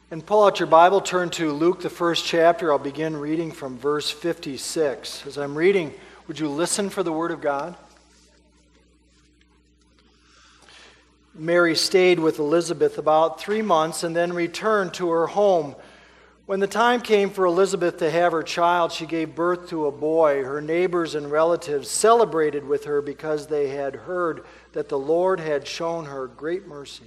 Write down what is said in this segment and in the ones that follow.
And pull out your Bible, turn to Luke, the first chapter. I'll begin reading from verse 56. As I'm reading, would you listen for the word of God? Mary stayed with Elizabeth about 3 months and then returned to her home. When the time came for Elizabeth to have her child, she gave birth to a boy. Her neighbors and relatives celebrated with her because they had heard that the Lord had shown her great mercy.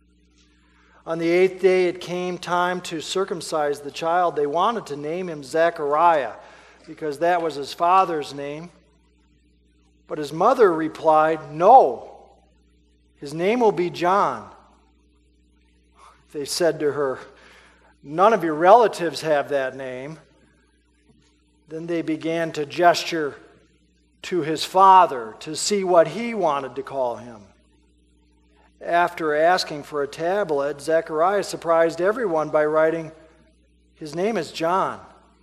On the 8th day, it came time to circumcise the child. They wanted to name him Zechariah because that was his father's name. But his mother replied, "No, his name will be John." They said to her, "None of your relatives have that name." Then they began to gesture to his father to see what he wanted to call him. After asking for a tablet, Zechariah surprised everyone by writing, "His name is John."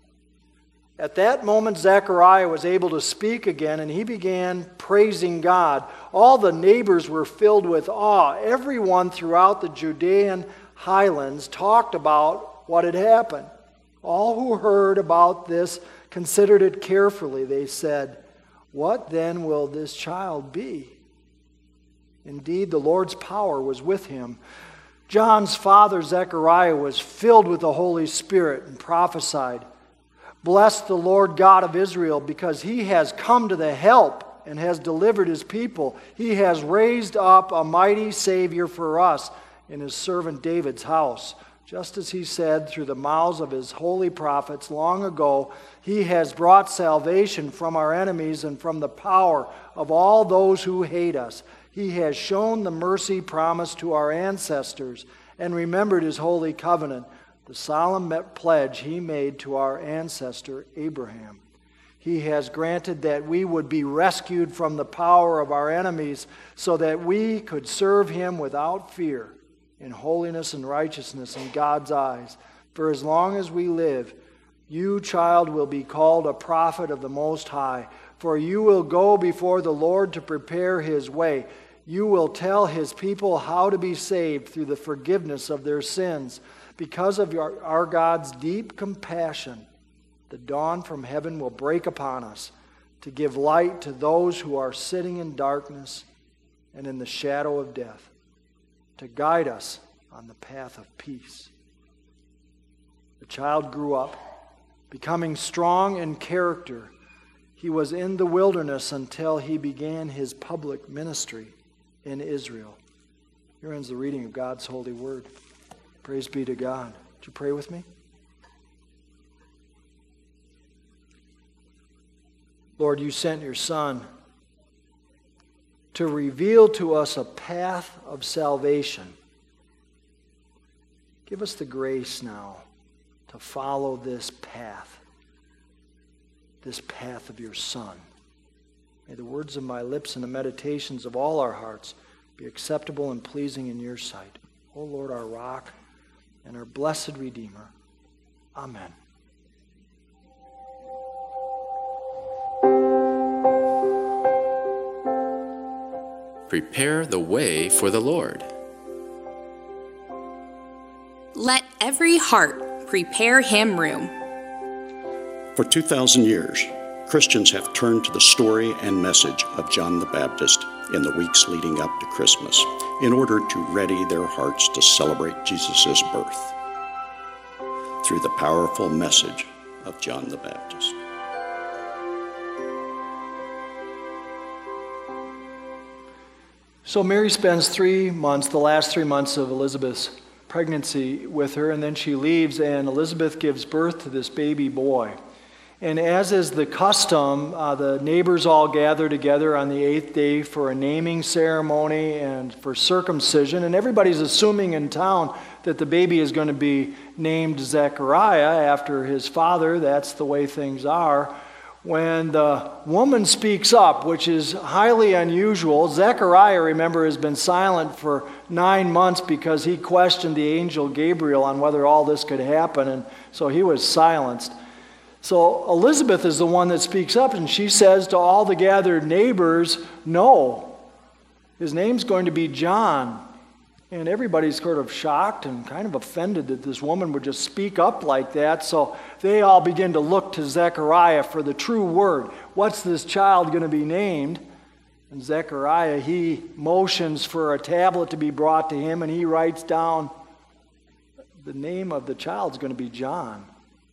At that moment, Zechariah was able to speak again, and he began praising God. All the neighbors were filled with awe. Everyone throughout the Judean highlands talked about what had happened. All who heard about this considered it carefully. They said, "What then will this child be?" Indeed, the Lord's power was with him. John's father, Zechariah, was filled with the Holy Spirit and prophesied, "Bless the Lord God of Israel, because he has come to the help and has delivered his people. He has raised up a mighty Savior for us in his servant David's house. Just as he said through the mouths of his holy prophets long ago, he has brought salvation from our enemies and from the power of all those who hate us. He has shown the mercy promised to our ancestors and remembered his holy covenant, the solemn pledge he made to our ancestor Abraham. He has granted that we would be rescued from the power of our enemies so that we could serve him without fear in holiness and righteousness in God's eyes. For as long as we live, you, child, will be called a prophet of the Most High, for you will go before the Lord to prepare his way. You will tell his people how to be saved through the forgiveness of their sins. Because of our God's deep compassion, the dawn from heaven will break upon us to give light to those who are sitting in darkness and in the shadow of death, to guide us on the path of peace." The child grew up, becoming strong in character. He was in the wilderness until he began his public ministry in Israel. Here ends the reading of God's holy word. Praise be to God. Would you pray with me? Lord, you sent your Son to reveal to us a path of salvation. Give us the grace now to follow this path of your Son. May the words of my lips and the meditations of all our hearts be acceptable and pleasing in your sight. O Lord, our rock and our blessed Redeemer. Amen. Prepare the way for the Lord. Let every heart prepare him room. For 2,000 years, Christians have turned to the story and message of John the Baptist in the weeks leading up to Christmas in order to ready their hearts to celebrate Jesus' birth through the powerful message of John the Baptist. So Mary spends 3 months, the last 3 months of Elizabeth's pregnancy with her, and then she leaves, and Elizabeth gives birth to this baby boy. And as is the custom, the neighbors all gather together on the 8th day for a naming ceremony and for circumcision. And everybody's assuming in town that the baby is going to be named Zechariah after his father. That's the way things are. When the woman speaks up, which is highly unusual, Zechariah, remember, has been silent for 9 months because he questioned the angel Gabriel on whether all this could happen, and so he was silenced. So Elizabeth is the one that speaks up, and she says to all the gathered neighbors, "No, his name's going to be John." And everybody's sort of shocked and kind of offended that this woman would just speak up like that. So they all begin to look to Zechariah for the true word. What's this child going to be named? And Zechariah, he motions for a tablet to be brought to him, and he writes down the name of the child's going to be John.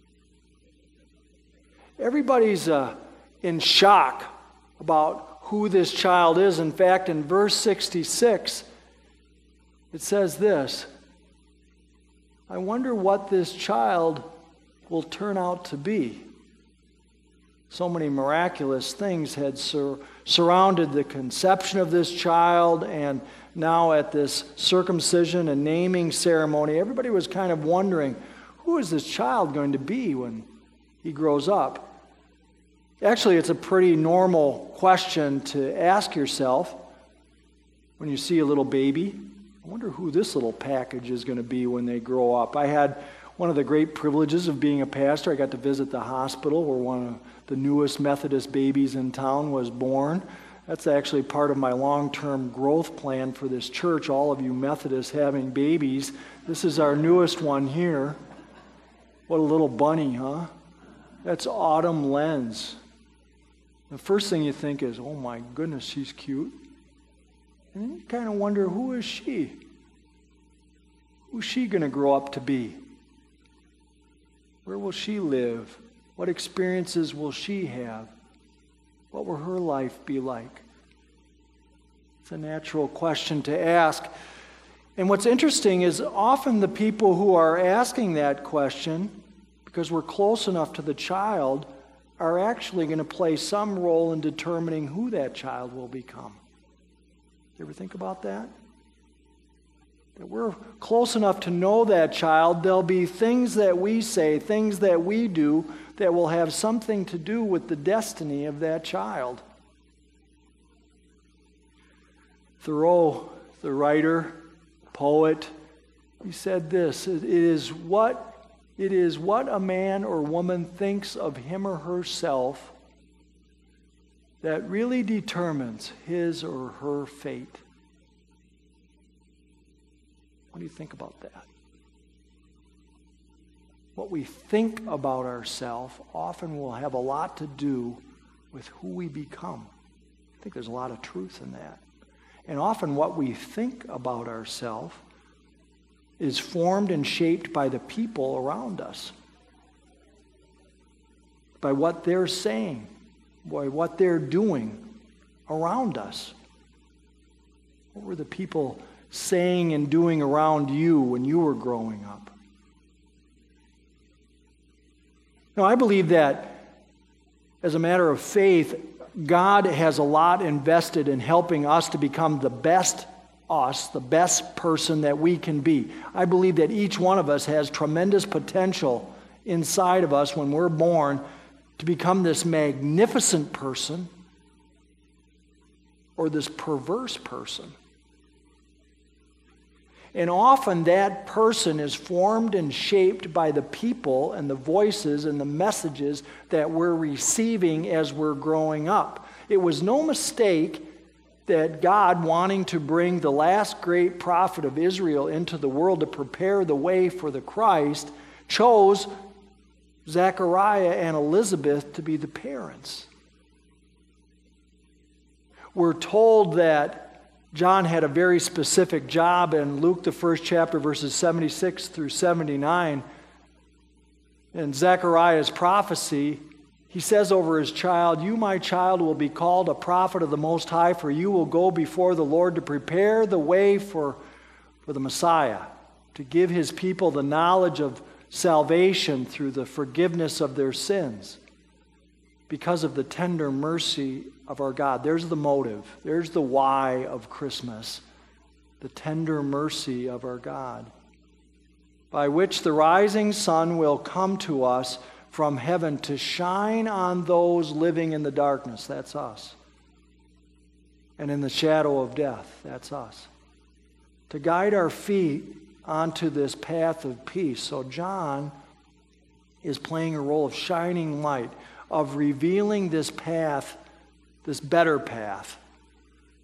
Everybody's in shock about who this child is. In fact, in verse 66, it says this: I wonder what this child will turn out to be. So many miraculous things had surrounded the conception of this child, and now at this circumcision and naming ceremony, everybody was kind of wondering, who is this child going to be when he grows up? Actually, it's a pretty normal question to ask yourself when you see a little baby. I wonder who this little package is going to be when they grow up. I had one of the great privileges of being a pastor. I got to visit the hospital where one of the newest Methodist babies in town was born. That's actually part of my long-term growth plan for this church, all of you Methodists having babies. This is our newest one here. What a little bunny, huh? That's Autumn Lenz. The first thing you think is, oh my goodness, she's cute. And then you kind of wonder, who is she? Who's she going to grow up to be? Where will she live? What experiences will she have? What will her life be like? It's a natural question to ask. And what's interesting is often the people who are asking that question, because we're close enough to the child, are actually going to play some role in determining who that child will become. You ever think about that? That we're close enough to know that child, there'll be things that we say, things that we do that will have something to do with the destiny of that child. Thoreau, the writer, poet, he said this: it is what a man or woman thinks of him or herself that really determines his or her fate. What do you think about that? What we think about ourselves often will have a lot to do with who we become. I think there's a lot of truth in that. And often what we think about ourselves is formed and shaped by the people around us, by what they're saying, by what they're doing around us. What were the people saying and doing around you when you were growing up? Now, I believe that as a matter of faith, God has a lot invested in helping us to become the best us, the best person that we can be. I believe that each one of us has tremendous potential inside of us when we're born to become this magnificent person or this perverse person. And often that person is formed and shaped by the people and the voices and the messages that we're receiving as we're growing up. It was no mistake that God, wanting to bring the last great prophet of Israel into the world to prepare the way for the Christ, chose Zechariah and Elizabeth to be the parents. We're told that John had a very specific job in Luke, the first chapter, verses 76 through 79. In Zechariah's prophecy, he says over his child, "You, my child, will be called a prophet of the Most High, for you will go before the Lord to prepare the way for the Messiah, to give his people the knowledge of salvation through the forgiveness of their sins, because of the tender mercy of our God." There's the motive. There's the why of Christmas. The tender mercy of our God, by which the rising sun will come to us from heaven to shine on those living in the darkness. That's us. And in the shadow of death. That's us. To guide our feet onto this path of peace. So John is playing a role of shining light, of revealing this path, this better path,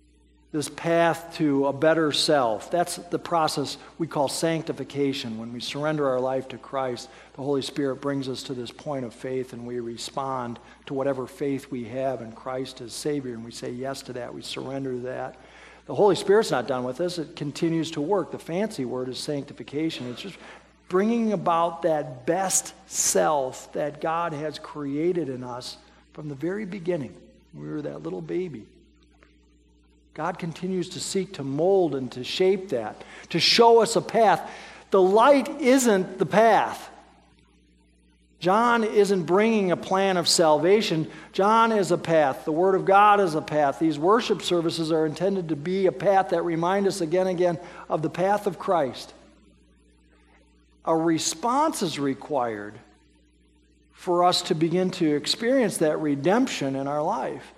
this path to a better self. That's the process we call sanctification. When we surrender our life to Christ, the Holy Spirit brings us to this point of faith, and we respond to whatever faith we have in Christ as Savior, and we say yes to that. We surrender to that. The Holy Spirit's not done with us. It continues to work. The fancy word is sanctification. It's just bringing about that best self that God has created in us from the very beginning. We were that little baby. God continues to seek to mold and to shape that, to show us a path. The light isn't the path. John isn't bringing a plan of salvation. John is a path. The Word of God is a path. These worship services are intended to be a path that remind us again and again of the path of Christ. A response is required for us to begin to experience that redemption in our life.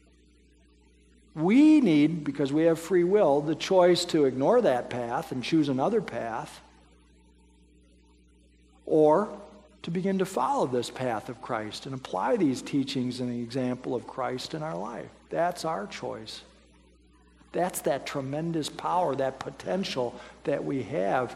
We need, because we have free will, the choice to ignore that path and choose another path, or to begin to follow this path of Christ and apply these teachings and the example of Christ in our life. That's our choice. That's that tremendous power, that potential that we have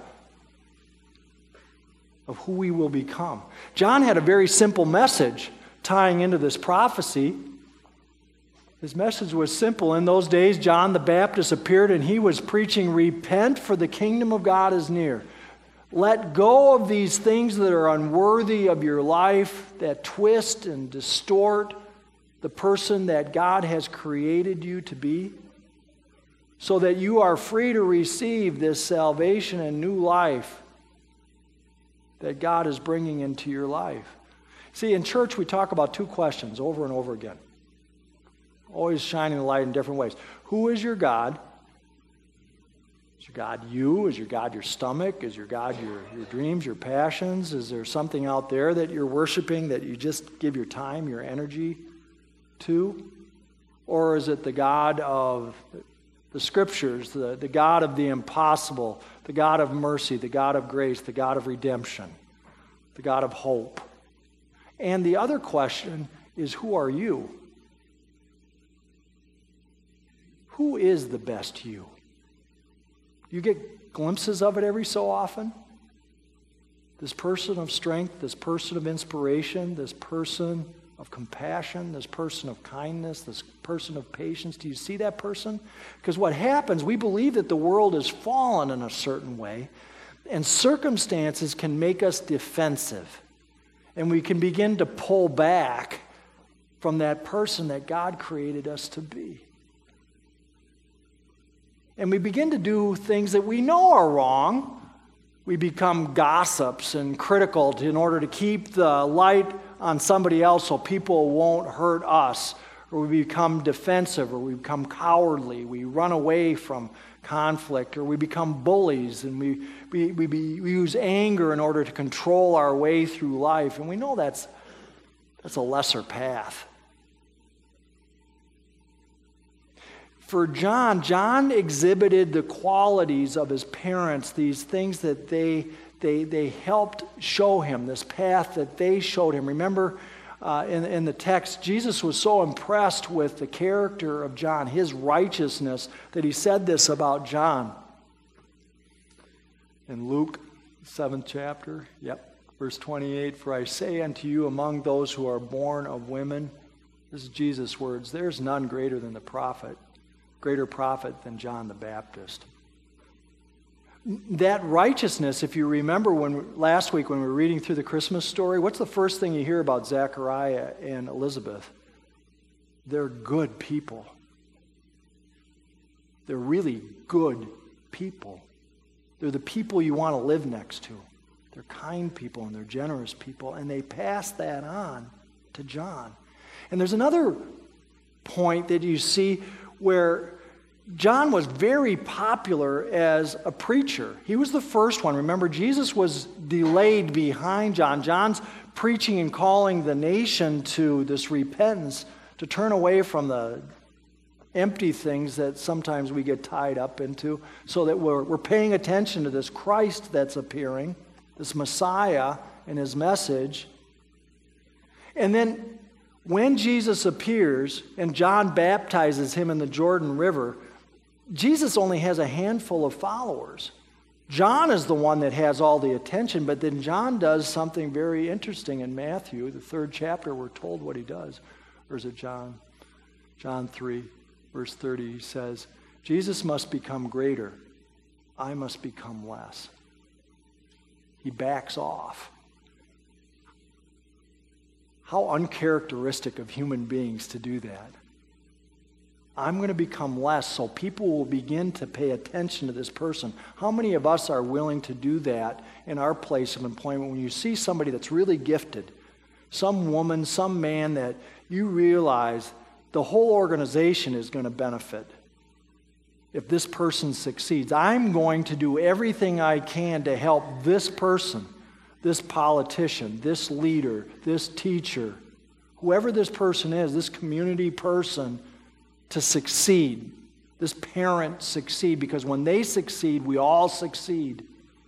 of who we will become. John had a very simple message tying into this prophecy. His message was simple. In those days, John the Baptist appeared, and he was preaching, "Repent, for the kingdom of God is near." Let go of these things that are unworthy of your life, that twist and distort the person that God has created you to be, so that you are free to receive this salvation and new life that God is bringing into your life. See, in church we talk about two questions over and over again, always shining the light in different ways. Who is your God? Is your God you? Is your God your stomach? Is your God your dreams, your passions? Is there something out there that you're worshiping that you just give your time, your energy to? Or is it the God of the Scriptures, the God of the impossible, the God of mercy, the God of grace, the God of redemption, the God of hope? And the other question is, who are you? Who is the best you? You get glimpses of it every so often. This person of strength, this person of inspiration, this person of compassion, this person of kindness, this person of patience. Do you see that person? Because what happens, we believe that the world is fallen in a certain way, and circumstances can make us defensive. And we can begin to pull back from that person that God created us to be. And we begin to do things that we know are wrong. We become gossips and critical in order to keep the light on somebody else so people won't hurt us. Or we become defensive, or we become cowardly. We run away from conflict, or we become bullies, and we use anger in order to control our way through life. And we know that's a lesser path. For John exhibited the qualities of his parents, these things that they helped show him, this path that they showed him. Remember, in the text, Jesus was so impressed with the character of John, his righteousness, that he said this about John. In Luke, 7th chapter, verse 28, "For I say unto you, among those who are born of women," this is Jesus' words, "there's none greater than greater prophet than John the Baptist." That righteousness, if you remember last week when we were reading through the Christmas story, what's the first thing you hear about Zechariah and Elizabeth? They're good people. They're really good people. They're the people you want to live next to. They're kind people and they're generous people, and they pass that on to John. And there's another point that you see where John was very popular as a preacher. He was the first one. Remember, Jesus was delayed behind John. John's preaching and calling the nation to this repentance, to turn away from the empty things that sometimes we get tied up into, so that we're paying attention to this Christ that's appearing, this Messiah and his message. And then when Jesus appears and John baptizes him in the Jordan River, Jesus only has a handful of followers. John is the one that has all the attention, but then John does something very interesting in Matthew, the 3rd chapter. We're told what he does. Or is it John? John 3, verse 30, he says, Jesus must become greater. I must become less. He backs off. How uncharacteristic of human beings to do that. I'm going to become less so people will begin to pay attention to this person. How many of us are willing to do that in our place of employment when you see somebody that's really gifted, some woman, some man that you realize the whole organization is going to benefit if this person succeeds? I'm going to do everything I can to help this person, this politician, this leader, this teacher, whoever this person is, this community person, to succeed, this parent succeed, because when they succeed, we all succeed.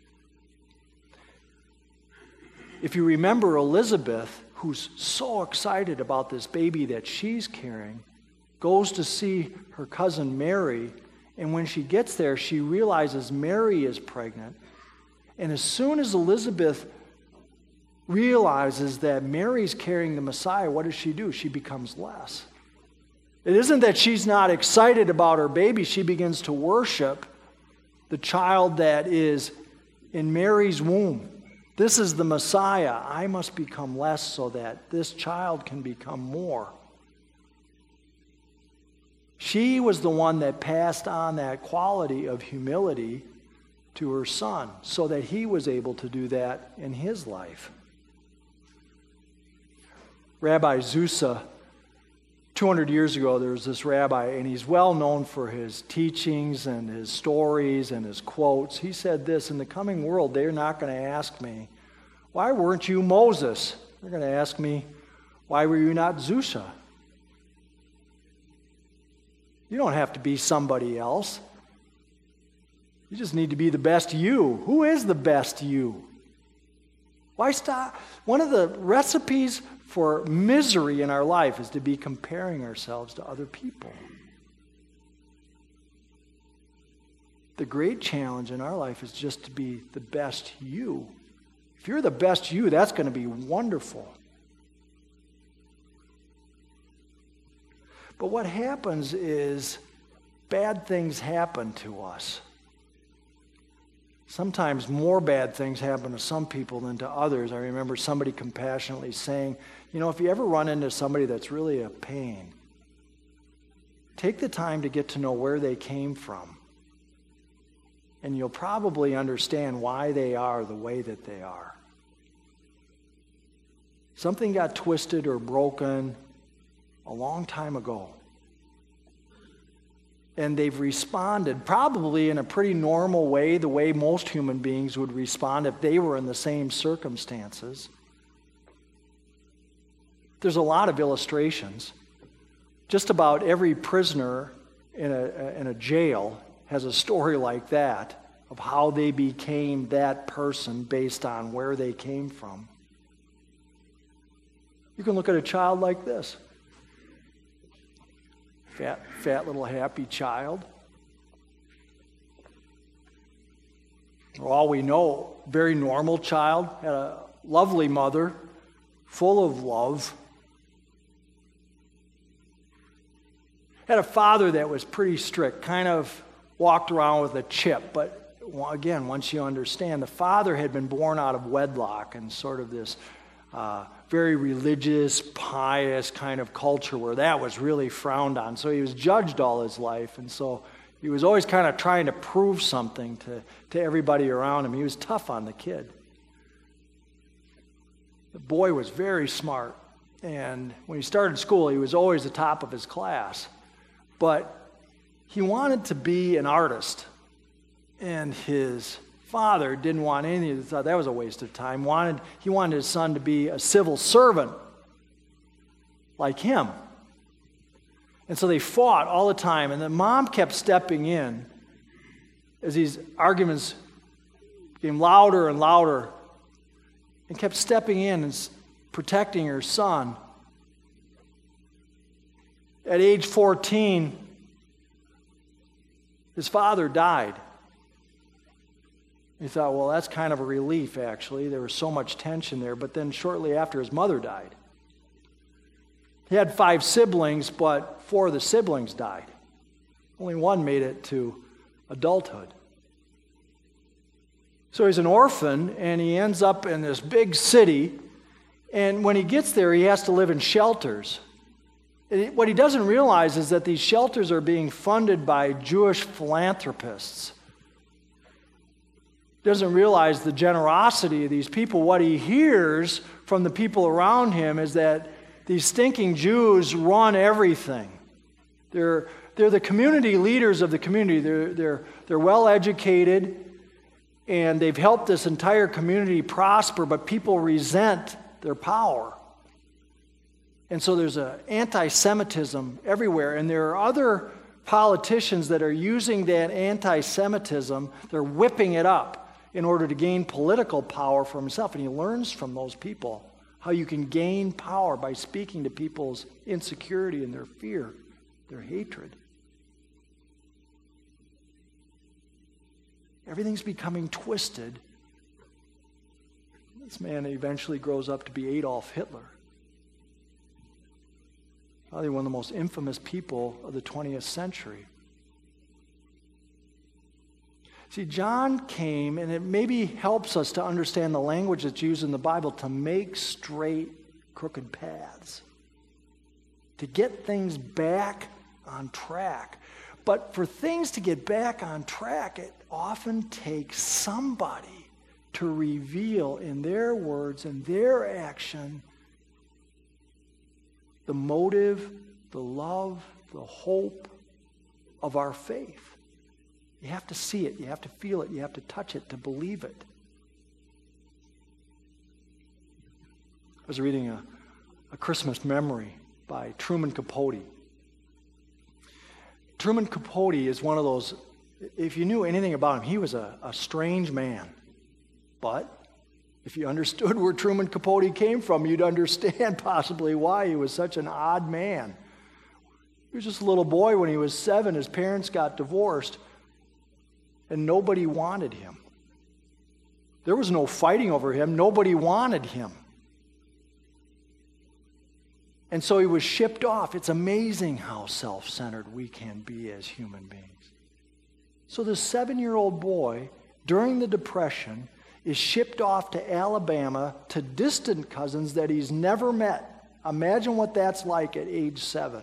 If you remember Elizabeth, who's so excited about this baby that she's carrying, goes to see her cousin Mary, and when she gets there, she realizes Mary is pregnant. And as soon as Elizabeth realizes that Mary's carrying the Messiah, what does she do? She becomes less. It isn't that she's not excited about her baby. She begins to worship the child that is in Mary's womb. This is the Messiah. I must become less so that this child can become more. She was the one that passed on that quality of humility to her son so that he was able to do that in his life. Rabbi Zusa, 200 years ago, there was this rabbi, and he's well known for his teachings and his stories and his quotes. He said this: in the coming world, they're not going to ask me, why weren't you Moses? They're going to ask me, why were you not Zusha? You don't have to be somebody else. You just need to be the best you. Who is the best you? Why stop? One of the recipes for misery in our life is to be comparing ourselves to other people. The great challenge in our life is just to be the best you. If you're the best you, that's going to be wonderful. But what happens is bad things happen to us. Sometimes more bad things happen to some people than to others. I remember somebody compassionately saying, if you ever run into somebody that's really a pain, take the time to get to know where they came from. And you'll probably understand why they are the way that they are. Something got twisted or broken a long time ago. And they've responded probably in a pretty normal way, the way most human beings would respond if they were in the same circumstances. There's a lot of illustrations. Just about every prisoner in a jail has a story like that of how they became that person based on where they came from. You can look at a child like this. Fat little happy child. For all we know, very normal child, had a lovely mother, full of love. Had a father that was pretty strict, kind of walked around with a chip, but again, once you understand, the father had been born out of wedlock and sort of this very religious, pious kind of culture where that was really frowned on. So he was judged all his life, and so he was always kind of trying to prove something to everybody around him. He was tough on the kid. The boy was very smart, and when he started school, he was always the top of his class. But he wanted to be an artist, and his father didn't want anything. He thought that was a waste of time. He wanted his son to be a civil servant like him. And so they fought all the time, and the mom kept stepping in as these arguments became louder and louder, and kept stepping in and protecting her son. At age 14, His father died. He thought, well, that's kind of a relief, actually. There was so much tension there. But then shortly after, his mother died. He had 5 siblings, but 4 of the siblings died. Only one made it to adulthood. So he's an orphan, and he ends up in this big city. And when he gets there, he has to live in shelters. What he doesn't realize is that these shelters are being funded by Jewish philanthropists. He doesn't realize the generosity of these people. What he hears from the people around him is that these stinking Jews run everything. They're the community leaders of the community. They're well educated, and they've helped this entire community prosper, but people resent their power. And so there's an anti-Semitism everywhere. And there are other politicians that are using that anti-Semitism. They're whipping it up in order to gain political power for himself. And he learns from those people how you can gain power by speaking to people's insecurity and their fear, their hatred. Everything's becoming twisted. This man eventually grows up to be Adolf Hitler. Probably one of the most infamous people of the 20th century. See, John came, and it maybe helps us to understand the language that's used in the Bible to make straight crooked paths, to get things back on track. But for things to get back on track, it often takes somebody to reveal in their words and their action the motive, the love, the hope of our faith. You have to see it, you have to feel it, you have to touch it to believe it. I was reading a Christmas memory by Truman Capote. Truman Capote is one of those, if you knew anything about him, he was a strange man. But if you understood where Truman Capote came from, you'd understand possibly why he was such an odd man. He was just a little boy when he was 7. His parents got divorced, and nobody wanted him. There was no fighting over him. Nobody wanted him. And so he was shipped off. It's amazing how self-centered we can be as human beings. So this 7-year-old boy, during the Depression, is shipped off to Alabama to distant cousins that he's never met. Imagine what that's like at age 7.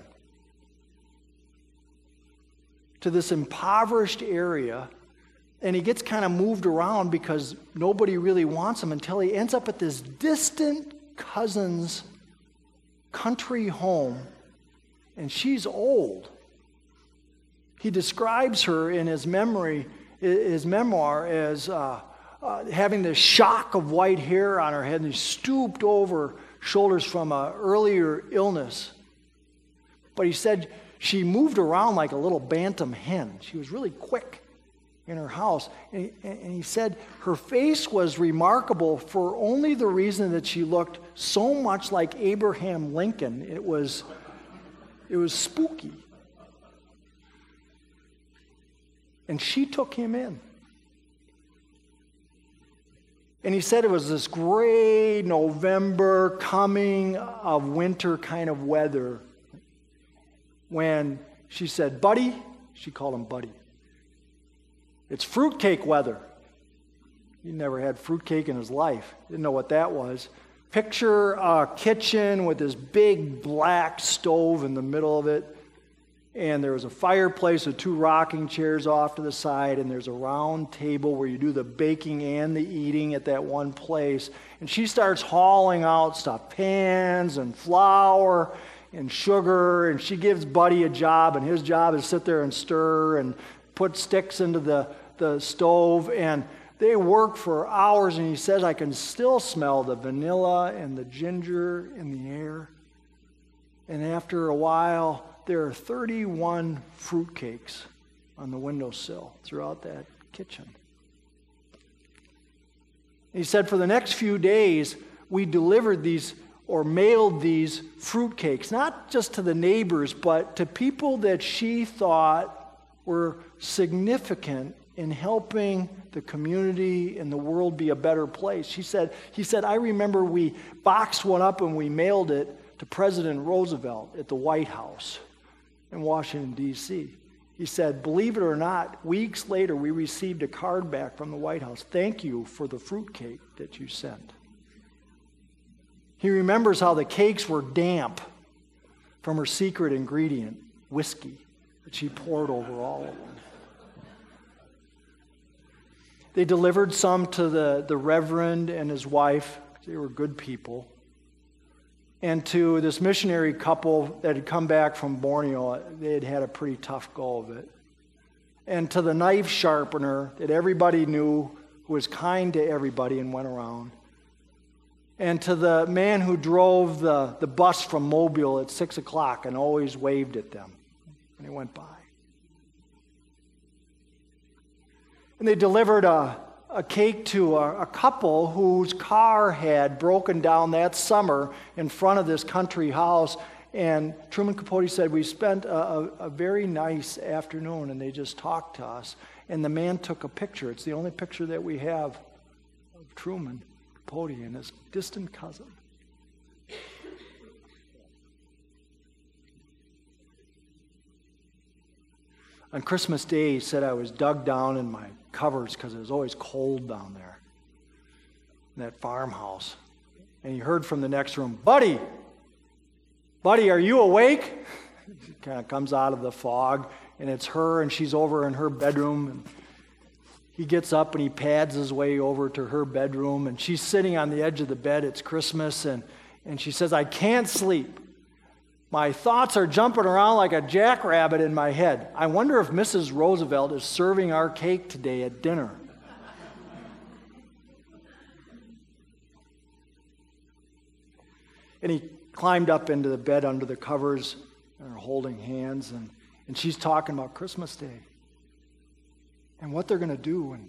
To this impoverished area, and he gets kind of moved around because nobody really wants him until he ends up at this distant cousin's country home, and she's old. He describes her in his memoir as having the shock of white hair on her head, and stooped over shoulders from an earlier illness. But he said she moved around like a little bantam hen. She was really quick in her house. And he said her face was remarkable for only the reason that she looked so much like Abraham Lincoln. It was spooky. And she took him in. And he said it was this gray November coming of winter kind of weather when she said, "Buddy," she called him Buddy, "it's fruitcake weather." He never had fruitcake in his life. Didn't know what that was. Picture a kitchen with this big black stove in the middle of it. And there was a fireplace with 2 rocking chairs off to the side, and there's a round table where you do the baking and the eating at that one place. And she starts hauling out stuff, pans and flour and sugar, and she gives Buddy a job, and his job is to sit there and stir and put sticks into the stove. And they work for hours, and he says, I can still smell the vanilla and the ginger in the air. And after a while, there are 31 fruitcakes on the windowsill throughout that kitchen. He said for the next few days, we delivered these or mailed these fruitcakes, not just to the neighbors, but to people that she thought were significant in helping the community and the world be a better place. He said, I remember we boxed one up and we mailed it to President Roosevelt at the White House in Washington, D.C. He said, believe it or not, weeks later we received a card back from the White House. Thank you for the fruitcake that you sent. He remembers how the cakes were damp from her secret ingredient, whiskey, that she poured over all of them. They delivered some to the Reverend and his wife. They were good people. And to this missionary couple that had come back from Borneo, they had had a pretty tough go of it. And to the knife sharpener that everybody knew, who was kind to everybody and went around. And to the man who drove the bus from Mobile at 6 o'clock and always waved at them when they went by. And they delivered a cake to a couple whose car had broken down that summer in front of this country house. And Truman Capote said, we spent a very nice afternoon, and they just talked to us. And the man took a picture. It's the only picture that we have of Truman Capote and his distant cousin. On Christmas Day, he said I was dug down in my covers because it was always cold down there in that farmhouse. And he heard from the next room, Buddy, are you awake? She kind of comes out of the fog, and it's her, and she's over in her bedroom. And he gets up, and he pads his way over to her bedroom, and she's sitting on the edge of the bed. It's Christmas, and she says, I can't sleep. My thoughts are jumping around like a jackrabbit in my head. I wonder if Mrs. Roosevelt is serving our cake today at dinner. And he climbed up into the bed under the covers and are holding hands, and she's talking about Christmas Day and what they're going to do and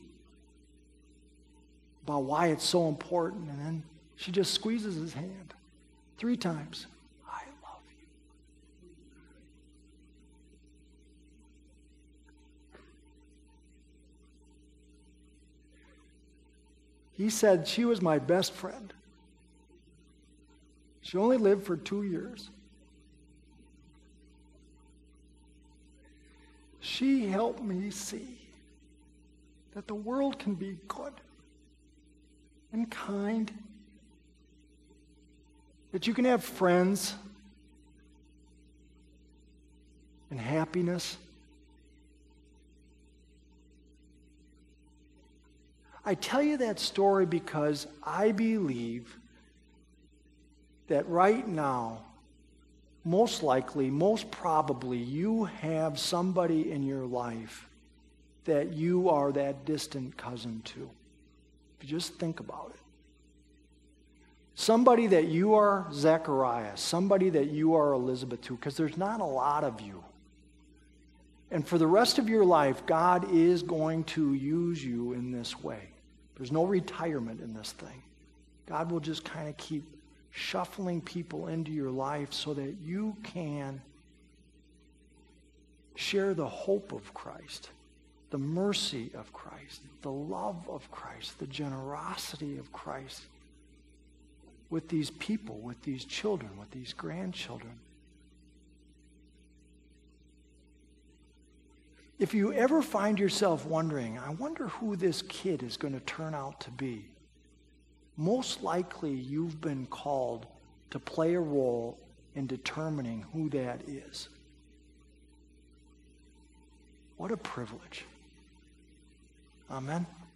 about why it's so important. And then she just squeezes his hand 3 times. He said she was my best friend. She only lived for 2 years. She helped me see that the world can be good and kind, that you can have friends and happiness. I tell you that story because I believe that right now, most likely, most probably, you have somebody in your life that you are that distant cousin to. If you just think about it. Somebody that you are Zechariah, somebody that you are Elizabeth to, because there's not a lot of you. And for the rest of your life, God is going to use you in this way. There's no retirement in this thing. God will just kind of keep shuffling people into your life so that you can share the hope of Christ, the mercy of Christ, the love of Christ, the generosity of Christ with these people, with these children, with these grandchildren. If you ever find yourself wondering, I wonder who this kid is going to turn out to be, most likely you've been called to play a role in determining who that is. What a privilege. Amen.